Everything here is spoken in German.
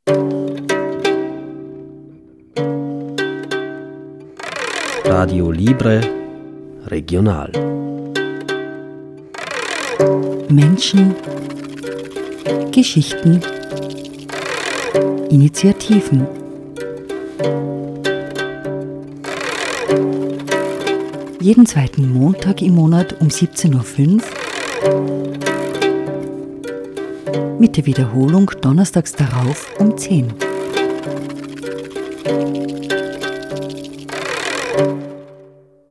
Radio Libre Regional. Menschen, Geschichten, Initiativen. Jeden zweiten Montag im Monat um 17.05 Uhr. Mit der Wiederholung donnerstags darauf um 10 Uhr.